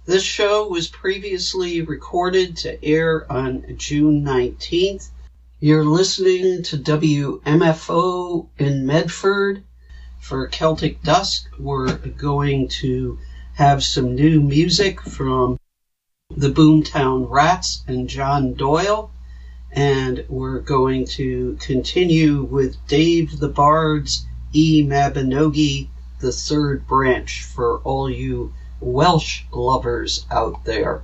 This show was previously recorded to air on June 19th. You're listening to WMFO in Medford. For Celtic Dusk, we're going to have some new music from the Boomtown Rats and John Doyle. And we're going to continue with Dave the Bard's E Mabinogi, the Third Branch, for all you Welsh lovers out there.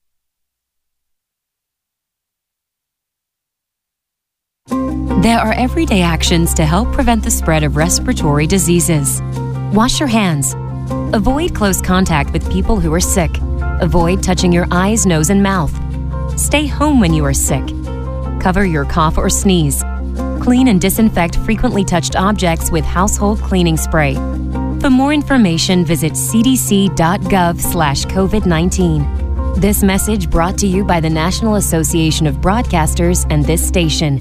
There are everyday actions to help prevent the spread of respiratory diseases. Wash your hands. Avoid close contact with people who are sick. Avoid touching your eyes, nose, and mouth. Stay home when you are sick. Cover your cough or sneeze. Clean and disinfect frequently touched objects with household cleaning spray. For more information, visit cdc.gov/COVID-19. This message brought to you by the National Association of Broadcasters and this station.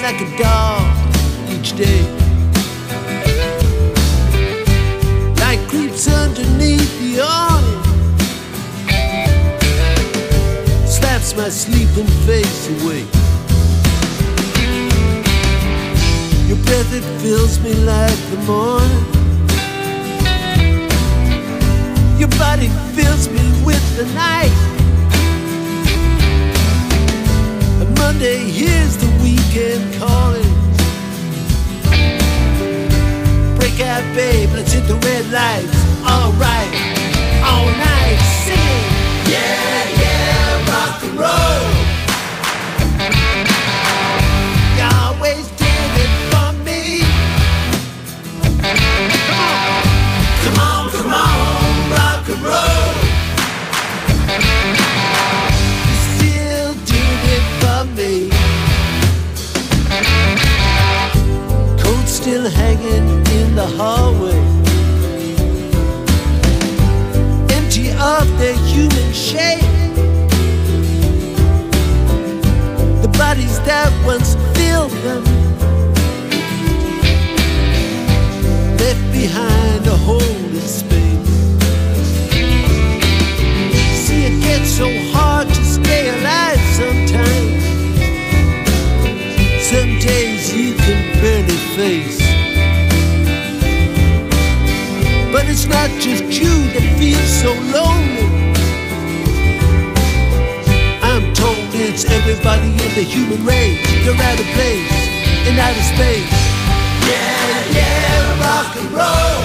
like a dog each day. Night creeps underneath the awning, slaps my sleeping face away. Your breath, it fills me like the morning. Your body fills me with the night. And Monday, here's the weekend calling. Break out, babe, let's hit the red lights. All right, all night, sing. Yeah, yeah, rock and roll. You always did it for me. Come on, come on, rock and roll. You still did it for me. Coat still hanging in the hallway, empty of their human shape. The bodies that once filled them, left behind a hole in space. See, it gets so hard to stay alive sometimes. Some days you can barely face. But it's not just you that feels so lonely. I'm told it's everybody in the human race. They're out of place, in outer space. Yeah, yeah, rock and roll.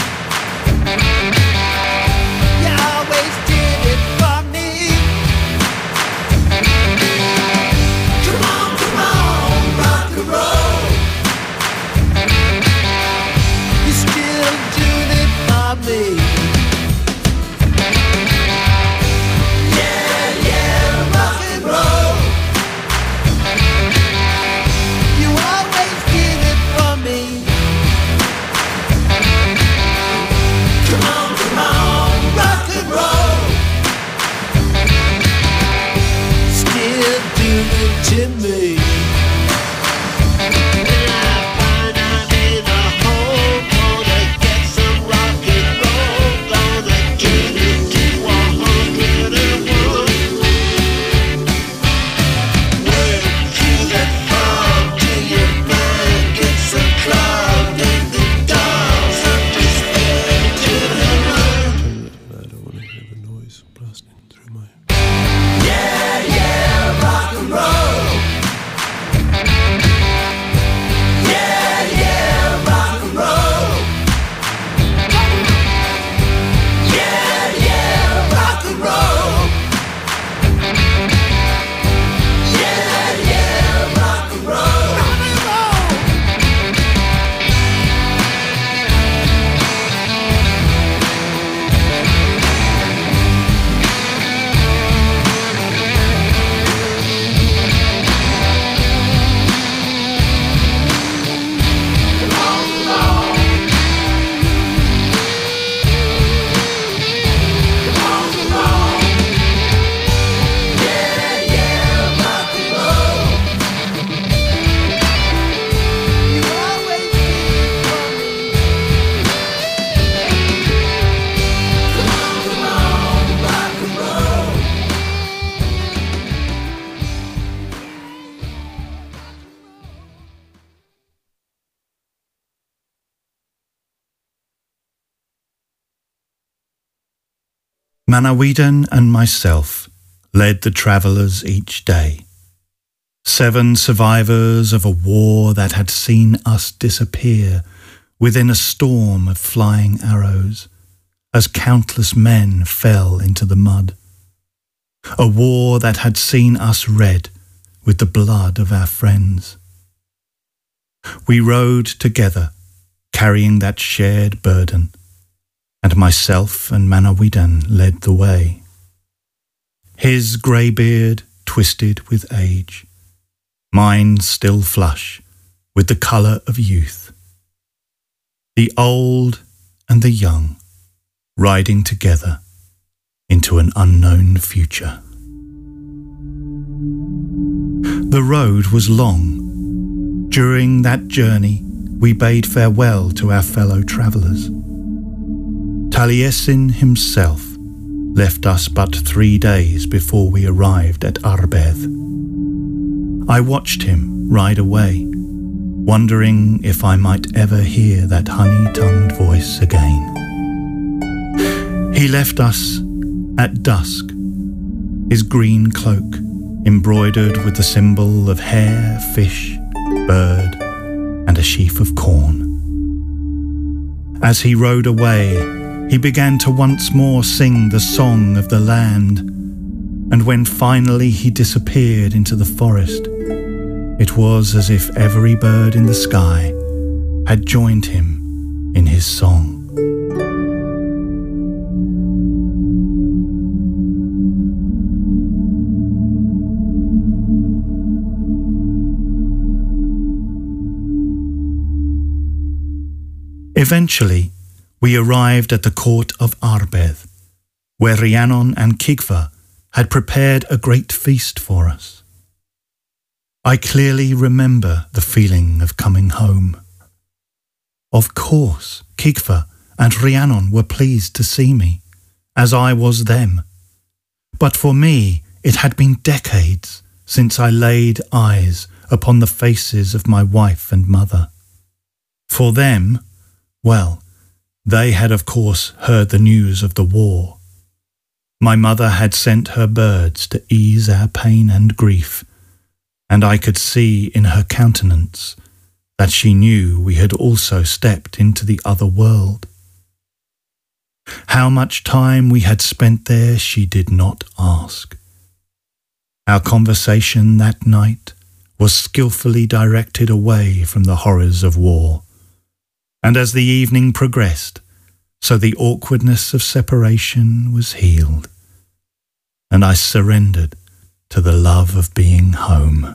You always did it for me. Come on, rock and roll. You still doing it for me. Yeah, yeah, rock and roll. You always did it for me. Come on, rock and roll. Still doing it to me. When I find I'm in a hole, gonna get some rock and roll. Gonna get it to 101. Where to that fog till your mind gets so clogged in the dark. Something's to the road. I don't want to hear the noise blasting through my... Yeah, yeah, rock and roll. Yeah, yeah, rock and roll. Yeah, yeah, rock and roll. Yeah, yeah, rock and roll. Rock and roll. Manawydan and myself led the travellers each day. 7 survivors of a war that had seen us disappear within a storm of flying arrows, as countless men fell into the mud. A war that had seen us red with the blood of our friends. We rode together, carrying that shared burden, and myself and Manawydan led the way. His grey beard twisted with age, mine still flush with the colour of youth. The old and the young riding together into an unknown future. The road was long, During that journey, we bade farewell to our fellow travellers. Taliesin himself left us but 3 days before we arrived at Arbeth. I watched him ride away, wondering if I might ever hear that honey-tongued voice again. He left us at dusk, his green cloak embroidered with the symbol of hare, fish, bird, and a sheaf of corn. As he rode away, he began to once more sing the song of the land, and when finally he disappeared into the forest, it was as if every bird in the sky had joined him in his song. Eventually, we arrived at the court of Arbeth, where Rhiannon and Kigva had prepared a great feast for us. I clearly remember the feeling of coming home. Of course, Kigva and Rhiannon were pleased to see me, as I was them. But for me, it had been decades since I laid eyes upon the faces of my wife and mother. For them, well, they had of course heard the news of the war. My mother had sent her birds to ease our pain and grief, and I could see in her countenance that she knew we had also stepped into the other world. How much time we had spent there she did not ask. Our conversation that night was skillfully directed away from the horrors of war, and as the evening progressed, so the awkwardness of separation was healed, and I surrendered to the love of being home.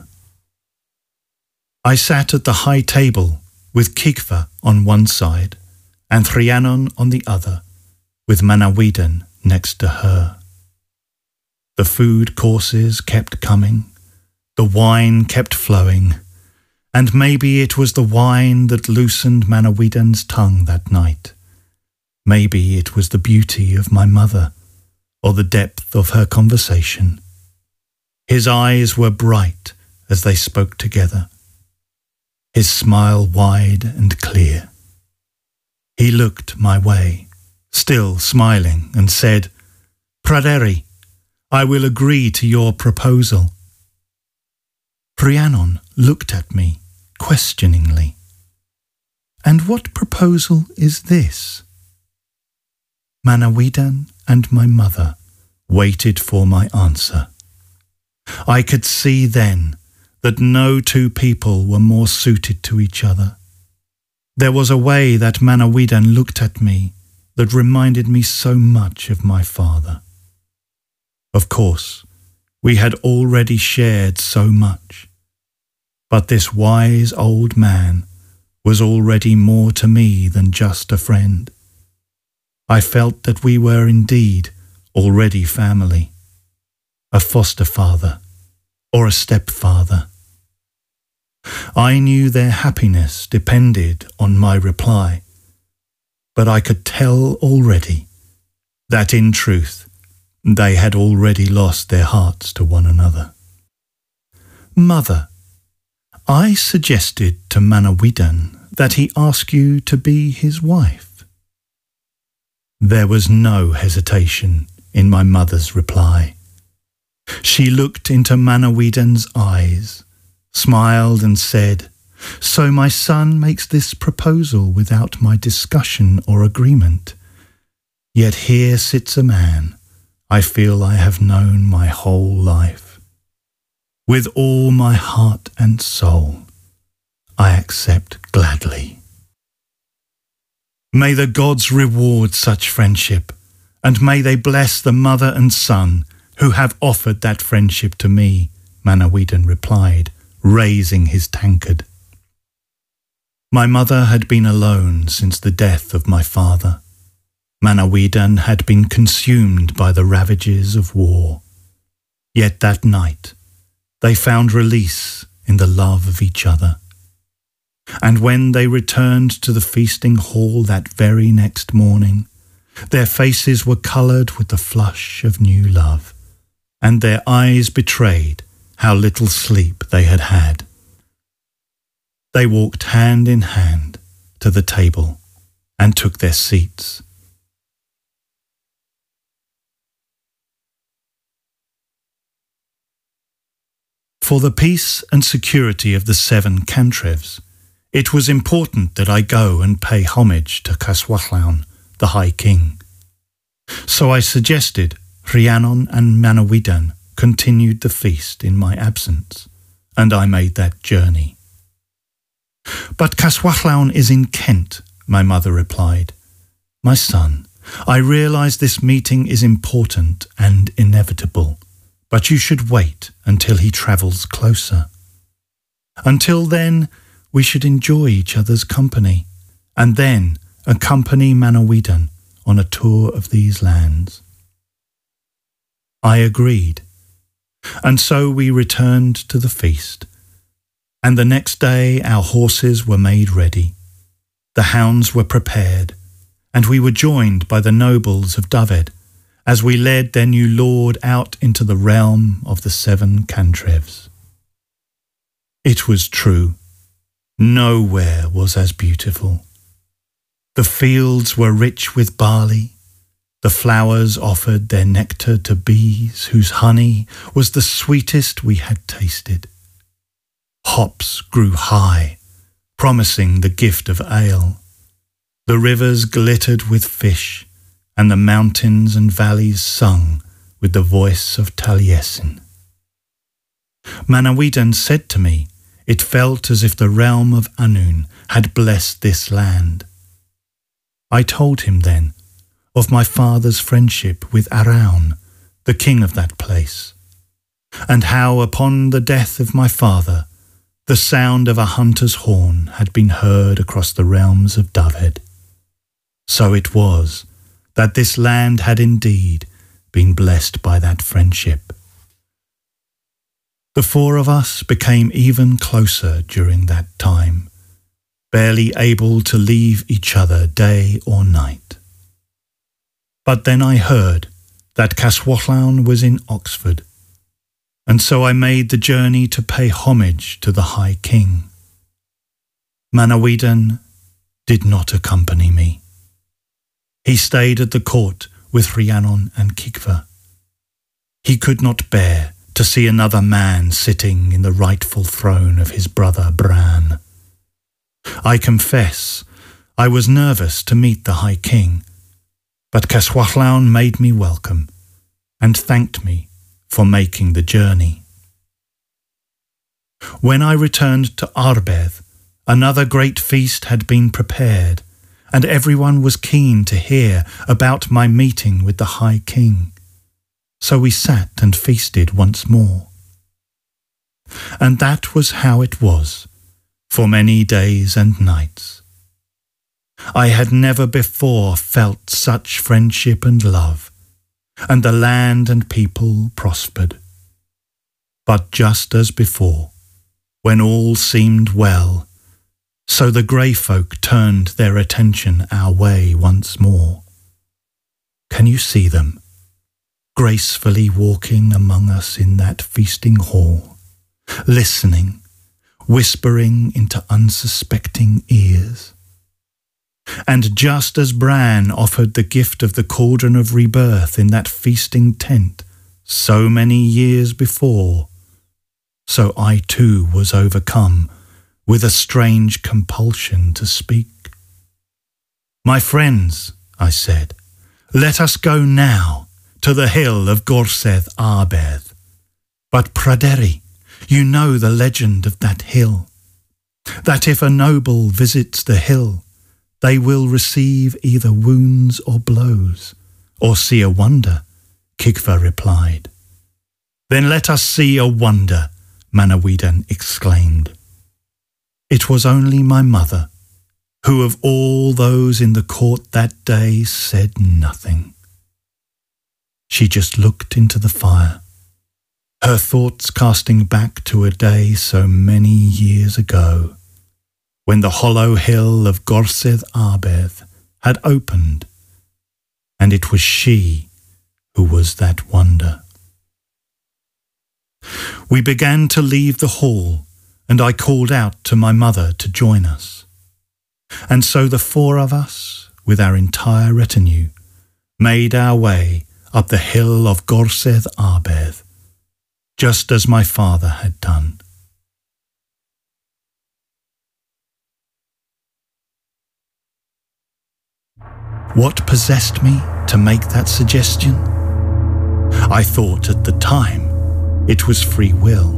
I sat at the high table with Kigva on one side and Rhiannon on the other, with Manawydan next to her. The food courses kept coming, the wine kept flowing, and maybe it was the wine that loosened Manawydan's tongue that night. Maybe it was the beauty of my mother, or the depth of her conversation. His eyes were bright as they spoke together, his smile wide and clear. He looked my way, still smiling, and said, "Pryderi, I will agree to your proposal." Rhiannon looked at me questioningly. "And what proposal is this?" Manawydan and my mother waited for my answer. I could see then that no two people were more suited to each other. There was a way that Manawydan looked at me that reminded me so much of my father. Of course, we had already shared so much, but this wise old man was already more to me than just a friend. I felt that we were indeed already family, a foster father or a stepfather. I knew their happiness depended on my reply, but I could tell already that in truth they had already lost their hearts to one another. "Mother, I suggested to Manawydan that he ask you to be his wife." There was no hesitation in my mother's reply. She looked into Manawydan's eyes, smiled and said, "So my son makes this proposal without my discussion or agreement. Yet here sits a man I feel I have known my whole life. With all my heart and soul, I accept gladly." May the gods reward such friendship, and may they bless the mother and son who have offered that friendship to me, Manawydan replied, raising his tankard. My mother had been alone since the death of my father. Manawydan had been consumed by the ravages of war. Yet that night they found release in the love of each other. And when they returned to the feasting hall that very next morning, their faces were coloured with the flush of new love, and their eyes betrayed how little sleep they had had. They walked hand in hand to the table and took their seats. For the peace and security of the 7 cantrevs, it was important that I go and pay homage to Caswallawn, the High King. So I suggested Rhiannon and Manawydan continued the feast in my absence, and I made that journey. But Caswallawn is in Kent, my mother replied. My son, I realise this meeting is important and inevitable, but you should wait until he travels closer. Until then, we should enjoy each other's company, and then accompany Manawydan on a tour of these lands. I agreed, and so we returned to the feast, and the next day our horses were made ready, the hounds were prepared, and we were joined by the nobles of Dyfed as we led their new lord out into the realm of the 7 cantrevs. It was true. Nowhere was as beautiful. The fields were rich with barley. The flowers offered their nectar to bees, whose honey was the sweetest we had tasted. Hops grew high, promising the gift of ale. The rivers glittered with fish, and the mountains and valleys sung with the voice of Taliesin. Manawydan said to me, it felt as if the realm of Annwn had blessed this land. I told him then of my father's friendship with Arawn, the king of that place, and how upon the death of my father, the sound of a hunter's horn had been heard across the realms of Dyfed. So it was that this land had indeed been blessed by that friendship. The 4 of us became even closer during that time, barely able to leave each other day or night. But then I heard that Caswallawn was in Oxford, and so I made the journey to pay homage to the High King. Manawydan did not accompany me. He stayed at the court with Rhiannon and Cigfa. He could not bear to see another man sitting in the rightful throne of his brother Bran. I confess I was nervous to meet the High King, but Caswallawn made me welcome and thanked me for making the journey. When I returned to Arbeth, another great feast had been prepared, and everyone was keen to hear about my meeting with the High King. So we sat and feasted once more. And that was how it was for many days and nights. I had never before felt such friendship and love, and the land and people prospered. But just as before, when all seemed well, so the grey folk turned their attention our way once more. Can you see them, gracefully walking among us in that feasting hall, listening, whispering into unsuspecting ears? And just as Bran offered the gift of the cauldron of rebirth in that feasting tent so many years before, so I too was overcome with a strange compulsion to speak. My friends, I said, let us go now to the hill of Gorsedd Arbeth. But Pryderi, you know the legend of that hill, that if a noble visits the hill, they will receive either wounds or blows, or see a wonder, Cigfa replied. Then let us see a wonder, Manawydan exclaimed. It was only my mother, who of all those in the court that day said nothing. She just looked into the fire, her thoughts casting back to a day so many years ago. when the hollow hill of Gorsedd Arbeth had opened, and it was she who was that wonder. We began to leave the hall, and I called out to my mother to join us. And so the four of us, with our entire retinue, made our way up the hill of Gorsedd Arbeth, just as my father had done. What possessed me to make that suggestion? I thought at the time it was free will.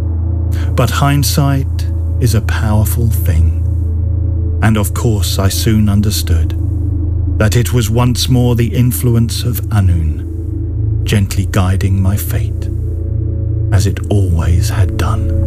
But hindsight is a powerful thing. And of course I soon understood that it was once more the influence of Annwn, gently guiding my fate, as it always had done.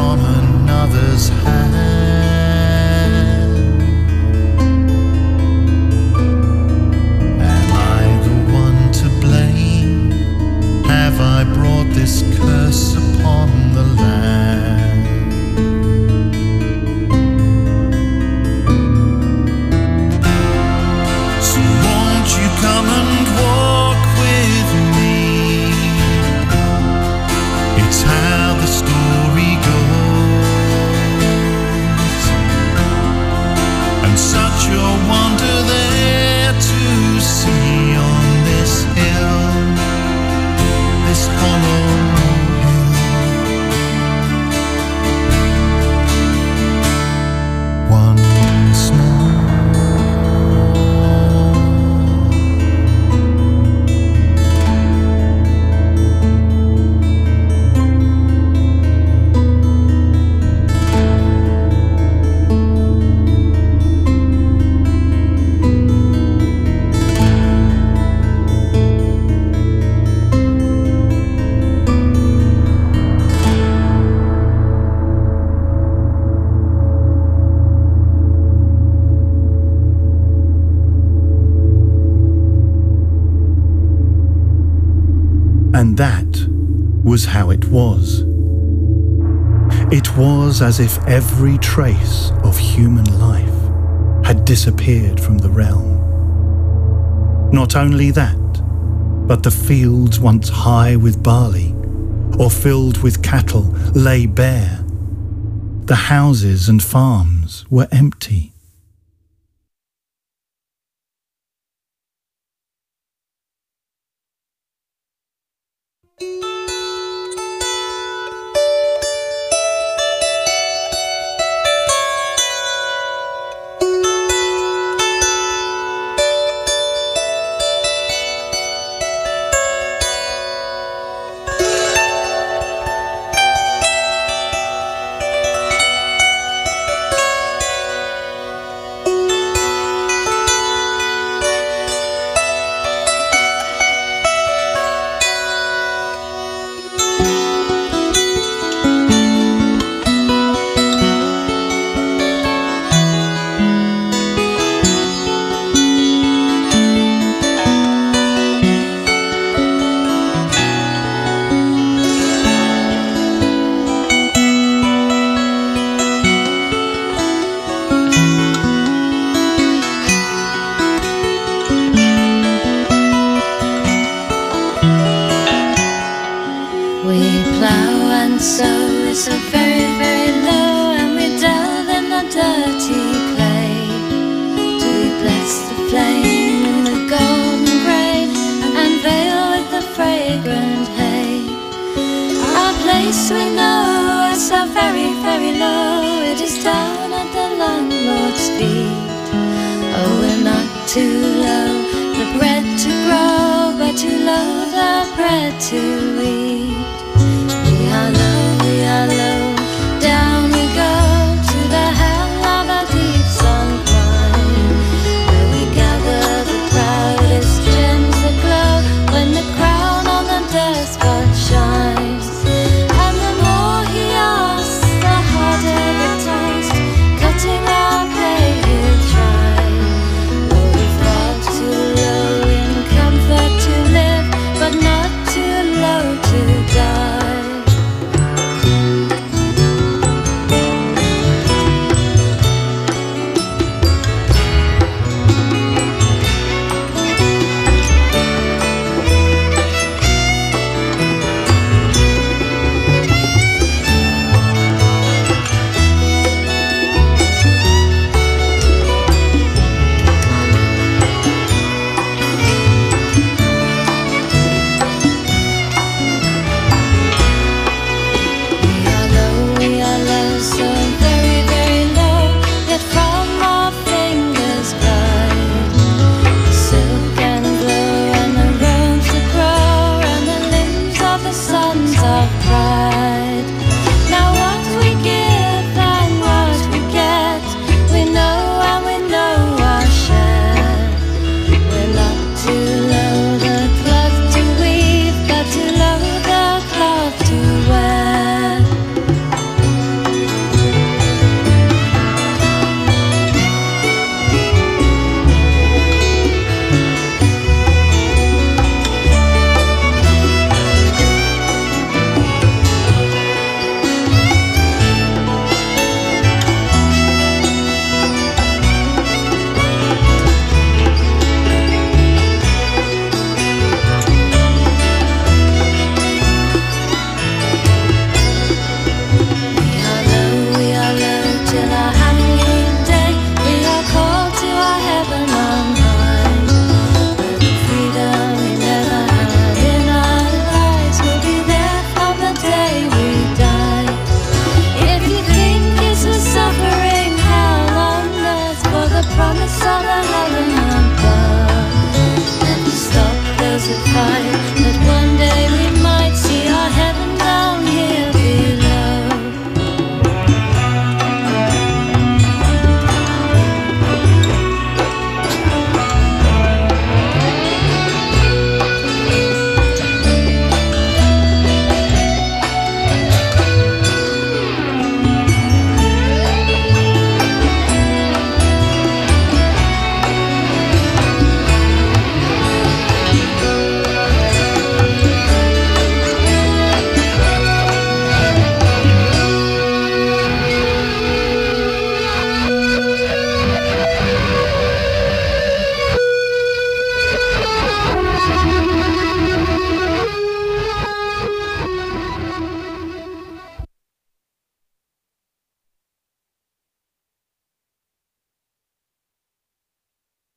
Another's hand. And that was how it was. It was as if every trace of human life had disappeared from the realm. Not only that, but the fields once high with barley or filled with cattle lay bare. The houses and farms were empty. But not too low to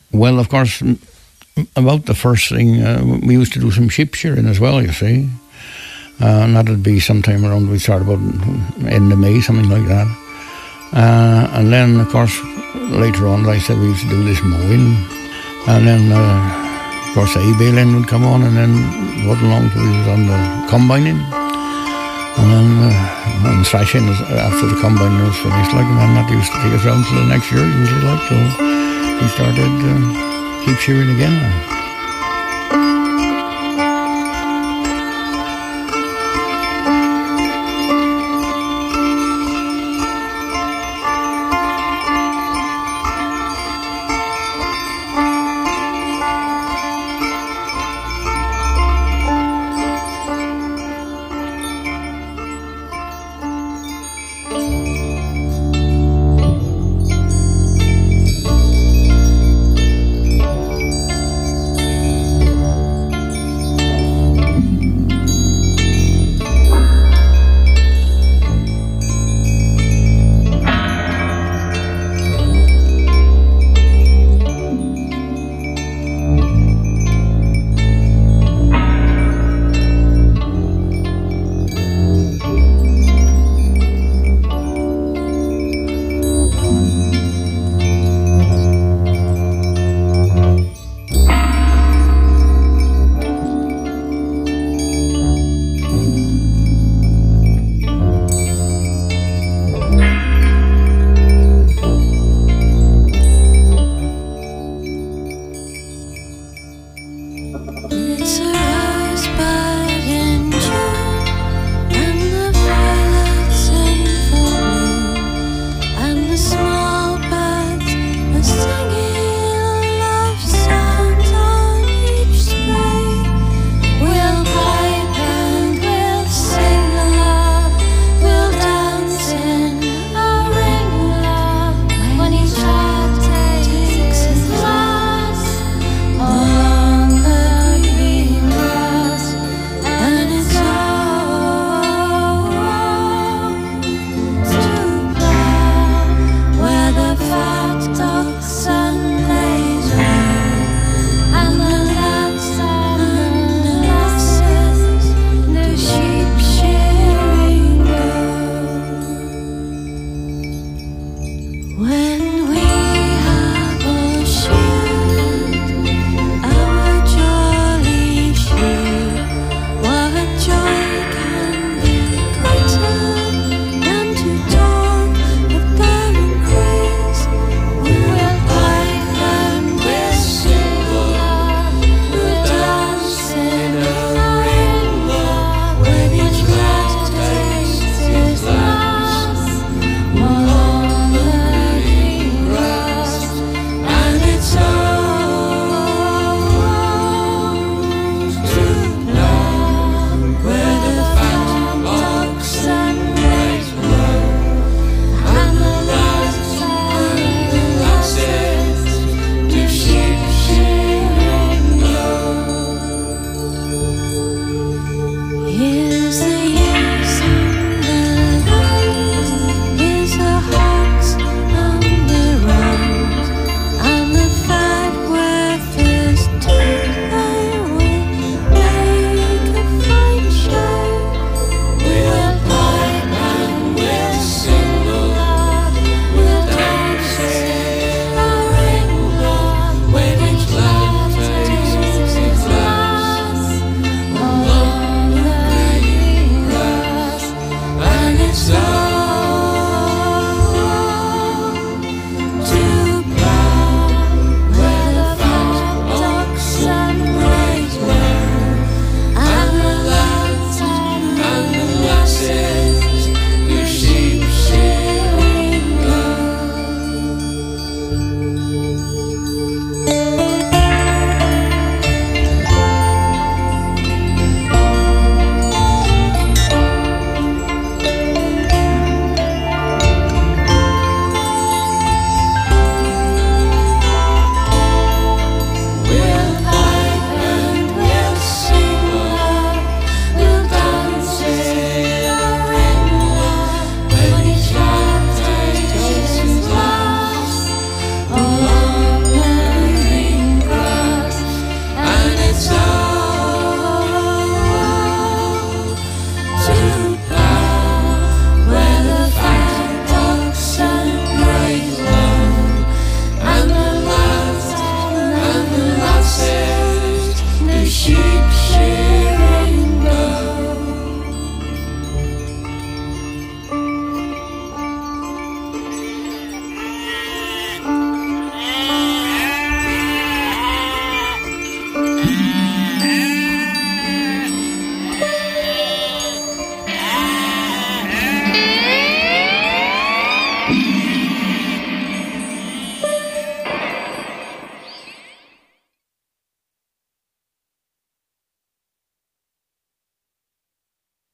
Well, of course, about the first thing, we used to do some sheep shearing as well, you see. And that'd be sometime around, we start about end of May, something like that. And then, of course, later on, like I said, we used to do this mowing. And then, of course, hay baling would come on, and then what along till we was on the combining. And then and thrashing after the combine was finished, like, and then that used to take us around till the next year, usually, like, so we started sheep shearing again.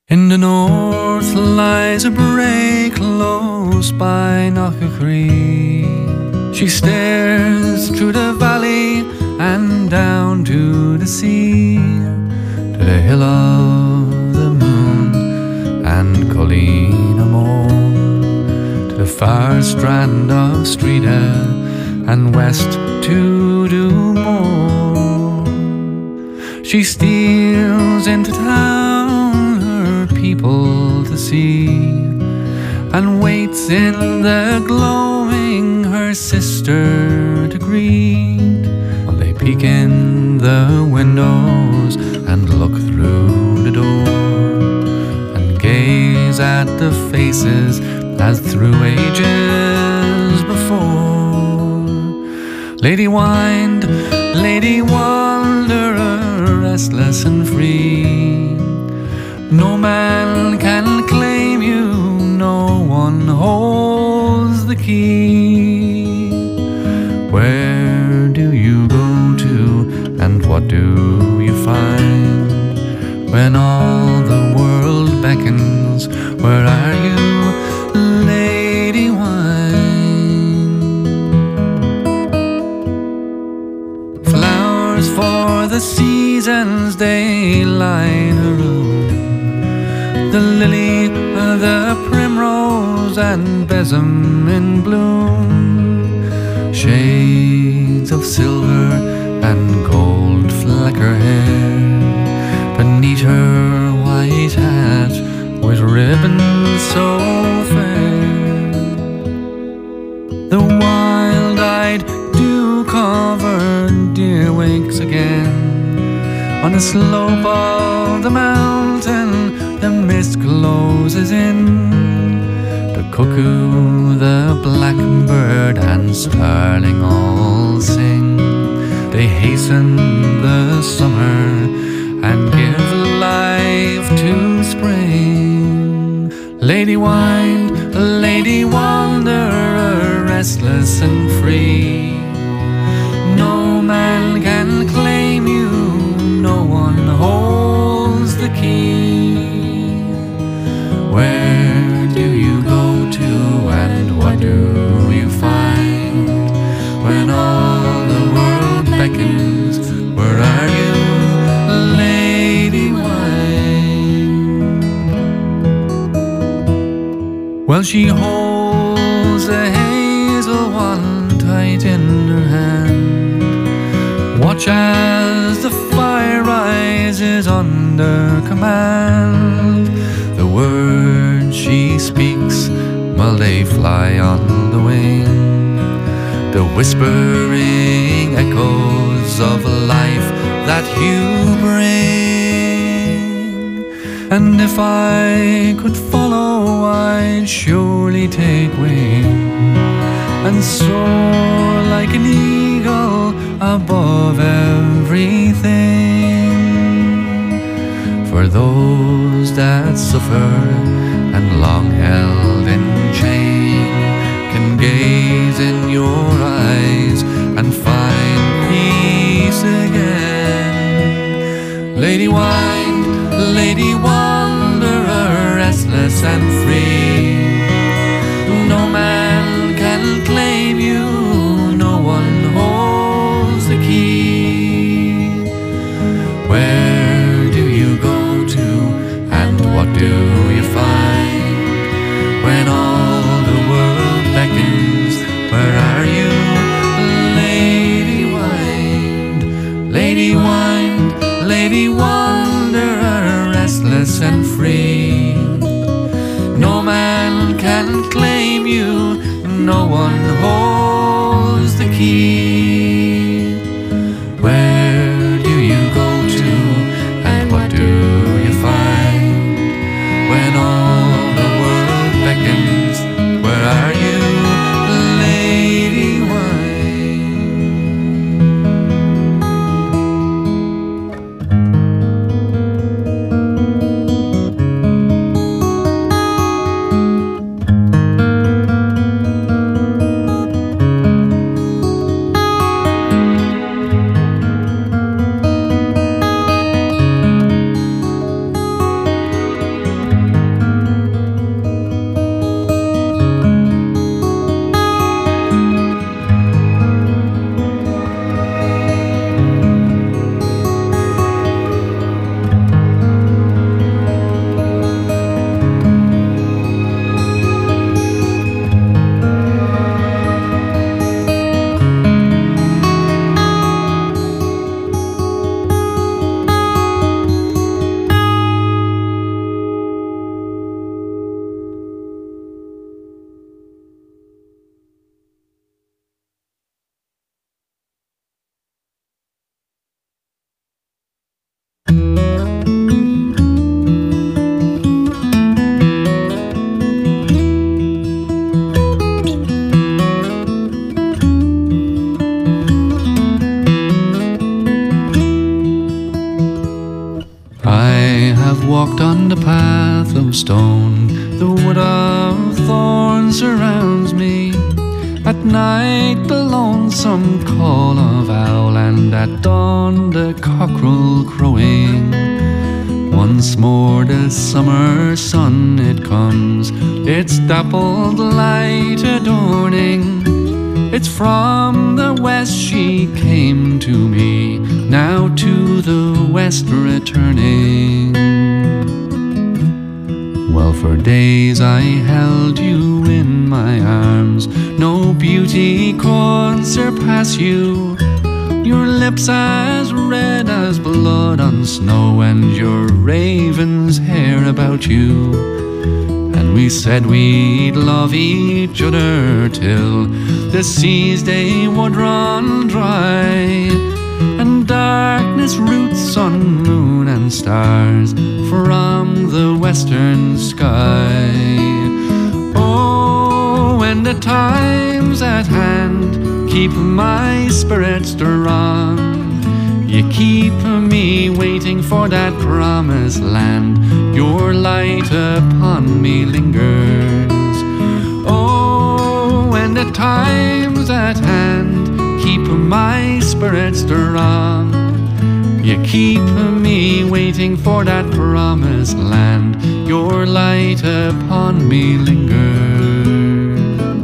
In the north lies a brae close by Knockacree. She stares through the valley and down to the sea, to the hill of the moon and Colleen Moor, to the far strand of Streeda and west to Dumore. She steals into town her people to see, and waits in the glowing her sister to greet, while they peek in the windows and look through the door, and gaze at the faces as through ages before. Lady Wind, Lady Wanderer, restless and free, no man can claim you, no one holds the key. Where do you go to, and what do you find? When all the world beckons, where are you, Lady Wine? Flowers for the seasons, they line her room, the lily, the primrose, and besom in bloom. Shades of silver and gold fleck her hair, beneath her white hat with ribbons so fair. The wild-eyed, dew-covered deer wakes again on the slope of the mountain. The mist closes in. The cuckoo, the blackbird, and starling all sing. They hasten the summer and give life to spring. Lady Wind, Lady Wanderer, restless and free, no man can claim you, no one holds the key. Where do you go to, and what do you find? When all the world beckons, where are you, Lady Wine? Well, she holds a hazel wand tight in her hand. Watch as the fire rises under command. The words she speaks, well, they fly on the wing, the whispering echoes of life that you bring. And if I could follow, I'd surely take wing and soar like an eagle above everything. For those that suffer and long held in chain can gaze in your eyes and find peace again. Lady Wind, Lady Wanderer, restless and free, no man can claim you, no one holds the key. Where do you go to, and what do you find? When all the world beckons, where are you, Lady Wind? Lady Wind, Lady Wanderer, restless and free, no man can claim you, no one holds the key. Where do you go to, and what do you find? When all the world beckons, where are you, Lady Wine? walked on the path of stone, the wood of thorns surrounds me. At night the lonesome call of owl, and at dawn the cockerel crowing. Once more the summer sun it comes, its dappled light adorning. It's from the west she came to me, now to the west returning. Well, for days I held you in my arms, no beauty could surpass you. Your lips as red as blood on snow, and your raven's hair about you. And we said we'd love each other till the sea's day would run dry, and darkness roots sun, moon and stars from the western sky. Oh, when the time's at hand, keep my spirits strong. You keep me waiting for that promised land, your light upon me lingers. Oh, when the time's at hand, keep my spirits strong. You keep me waiting for that promised land, your light upon me lingers.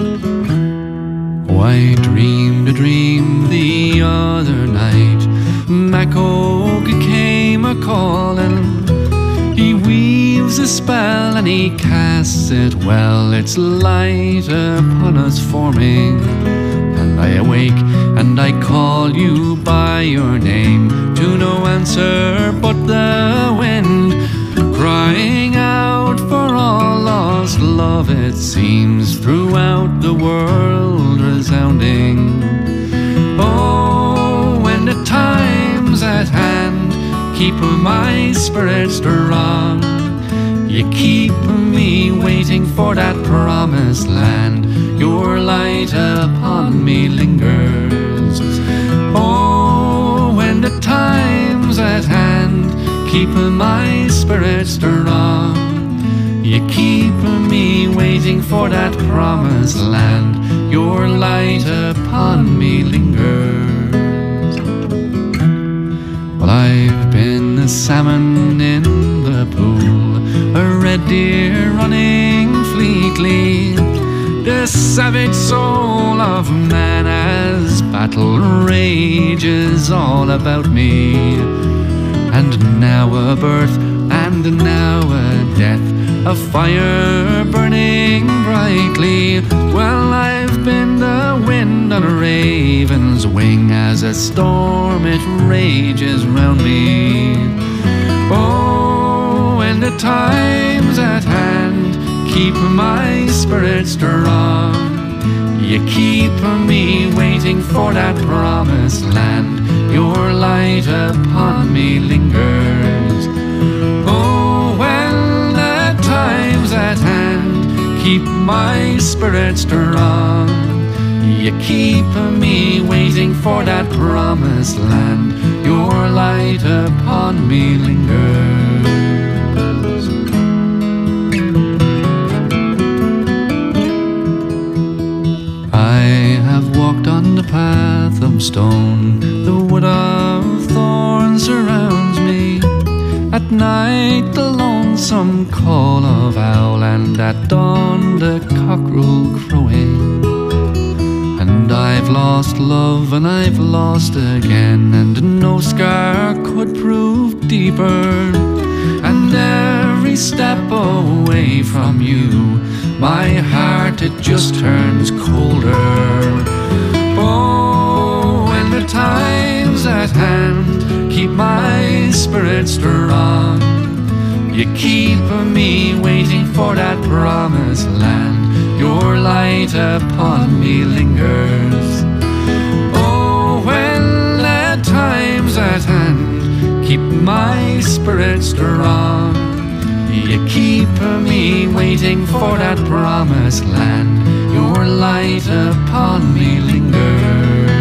Oh, I dreamed a dream the other night, Macog came a-calling. He weaves a spell and he casts it well, its light upon us forming. And I awake and I call you by your name, to no answer but the wind, crying out for all lost love, it seems, throughout the world resounding. Oh, when the time's at hand, keep my spirits strong. You keep me waiting for that promised land, your light upon me lingers. Oh, when the time's at hand, keep my spirits strong. You keep me waiting for that promised land, your light upon me lingers. Well, I've been a salmon in the pool, a red deer running fleetly. The savage soul of man as battle rages all about me. And now a birth, and now a death, a fire burning brightly. Well, I've been the wind on a raven's wing, as a storm it rages round me. Oh, when the time's at hand, keep my spirits strong. You keep me waiting for that promised land, your light upon me lingers. Oh, when the time's at hand, keep my spirits strong. You keep me waiting for that promised land, your light upon me lingers. I have walked on the path of stone, the wood of thorns surrounds me. At night the lonesome call of owl, and at dawn the cockerel crowing. And I've lost love and I've lost again, and no scar could prove deeper. And every step away from you, my heart it just turns colder. Oh, when the time's at hand, keep my spirits strong. You keep me waiting for that promised land, your light upon me lingers. Oh, when the time's at hand, keep my spirits strong. You keep me waiting for that promised land, your light upon me lingers.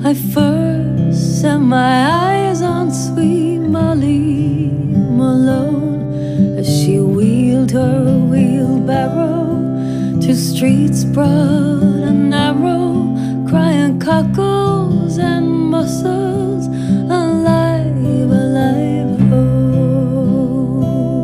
I first set my eyes on sweet Molly Malone as she wheeled her wheelbarrow to streets broad and narrow, crying cockles and mussels, alive, alive, oh.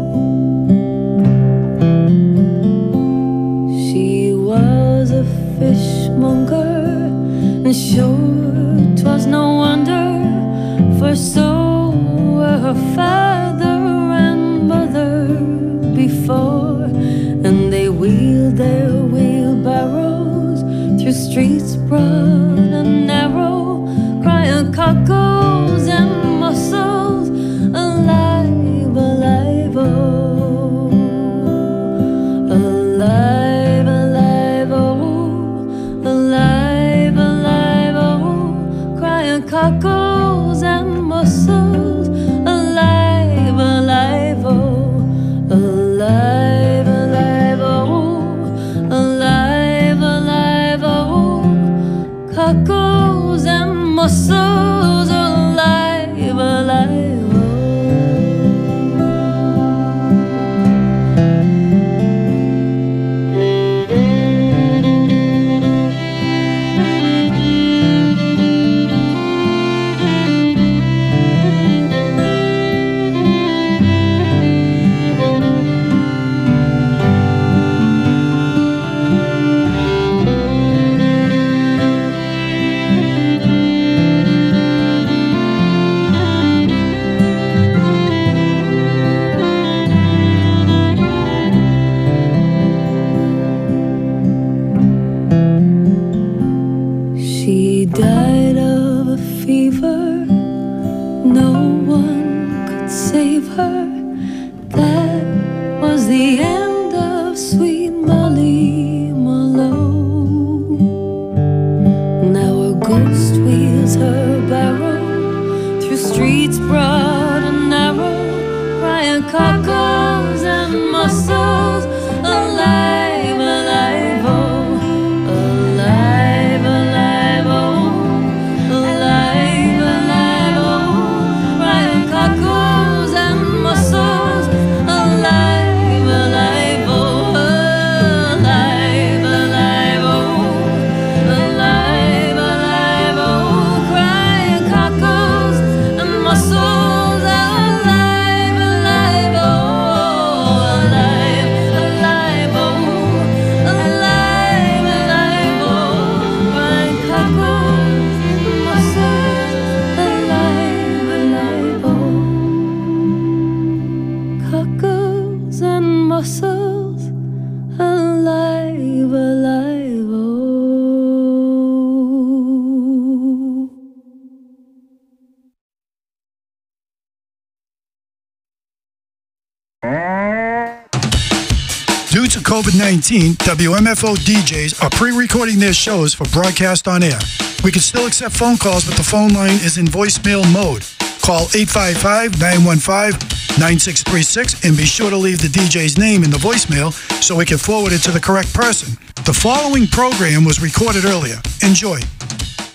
She was a fishmonger, and sure 'twas no wonder, for so were her father and mother before, and they wheeled their wheelbarrows through streets broad and narrow, crying cockles and mussels, alive, alive, oh. Alive, alive, oh. Alive, alive, oh. Crying cockles and mussels, alive, alive, oh. Alive, alive, oh. Alive, alive, oh. Cockles and mussels, alive, alive, oh. She died of a fever, no one could save her. That was the end of sweet Molly Malone. Now a ghost wheels her barrow through streets broad and narrow, crying cockles and mussels, alive, alive, oh. Alive, alive, oh. Alive, alive, oh. Crying cockles and mussels, alive, alive, oh. Alive, alive, oh. Alive, alive, oh. Crying cockles and mussels, alive, alive, oh. Alive, alive, oh. Alive, alive, oh. Crying cockles and mussels, alive, alive, oh. Cockles and mussels, alive, alive, oh. Due to COVID-19, WMFO DJs are pre-recording their shows for broadcast on air. We can still accept phone calls, but the phone line is in voicemail mode. Call 855-915-9636 and be sure to leave the DJ's name in the voicemail so we can forward it to the correct person. The following program was recorded earlier. Enjoy.